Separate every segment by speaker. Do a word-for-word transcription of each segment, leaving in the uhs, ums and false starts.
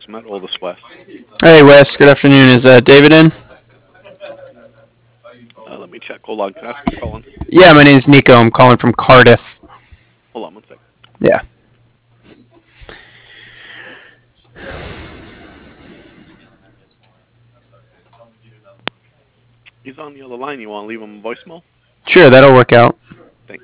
Speaker 1: voicemail. All this Wes.
Speaker 2: Hey Wes, good afternoon. Is uh, David in?
Speaker 1: Uh, let me check. Hold on. Can I ask who's calling?
Speaker 2: Yeah, my name's Nico. I'm calling from Cardiff.
Speaker 1: Hold on one second.
Speaker 2: Yeah.
Speaker 1: He's on the other line. You want to leave him a voicemail?
Speaker 2: Sure, that'll work out.
Speaker 1: Thanks.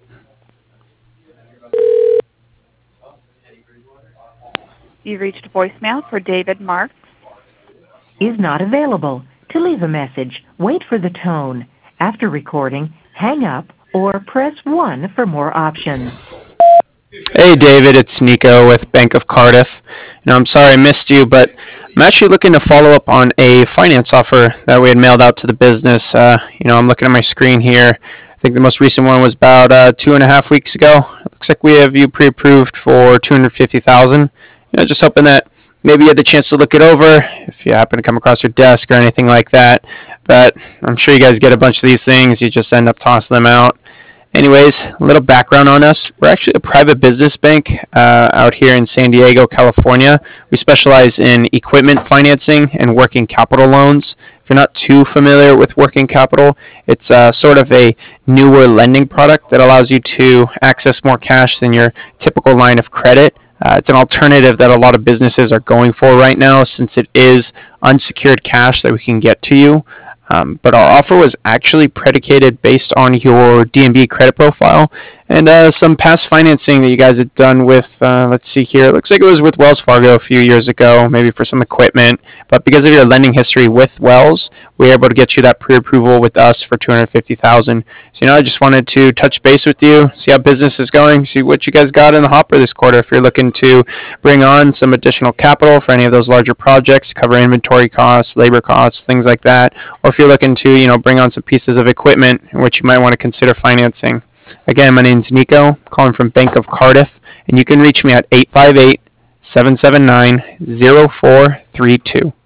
Speaker 3: You've reached voicemail for David Marks.
Speaker 4: Is not available. To leave a message, wait for the tone. After recording, hang up or press one for more options.
Speaker 2: Hey David, it's Nico with Bank of Cardiff. You know, I'm sorry I missed you, but I'm actually looking to follow up on a finance offer that we had mailed out to the business. Uh, you know, I'm looking at my screen here. I think the most recent one was about uh, two and a half weeks ago. It looks like we have you pre-approved for two hundred fifty thousand dollars. You know, just hoping that maybe you had the chance to look it over if you happen to come across your desk or anything like that. But I'm sure you guys get a bunch of these things. You just end up tossing them out. Anyways, a little background on us. We're actually a private business bank uh, out here in San Diego, California. We specialize in equipment financing and working capital loans. If you're not too familiar with working capital, it's uh, sort of a newer lending product that allows you to access more cash than your typical line of credit. Uh, it's an alternative that a lot of businesses are going for right now since it is unsecured cash that we can get to you. Um, but our offer was actually predicated based on your D N B credit profile and uh, some past financing that you guys had done with, uh, let's see here, it looks like it was with Wells Fargo a few years ago, maybe for some equipment. But because of your lending history with Wells, we were able to get you that pre-approval with us for two hundred fifty thousand dollars. So, you know, I just wanted to touch base with you, see how business is going, see what you guys got in the hopper this quarter. If you're looking to bring on some additional capital for any of those larger projects, cover inventory costs, labor costs, things like that, or if you're looking to, you know, bring on some pieces of equipment which you might want to consider financing. Again, my name's Nico, calling from Bank of Cardiff, and you can reach me at eight five eight, seven seven nine, zero four three two.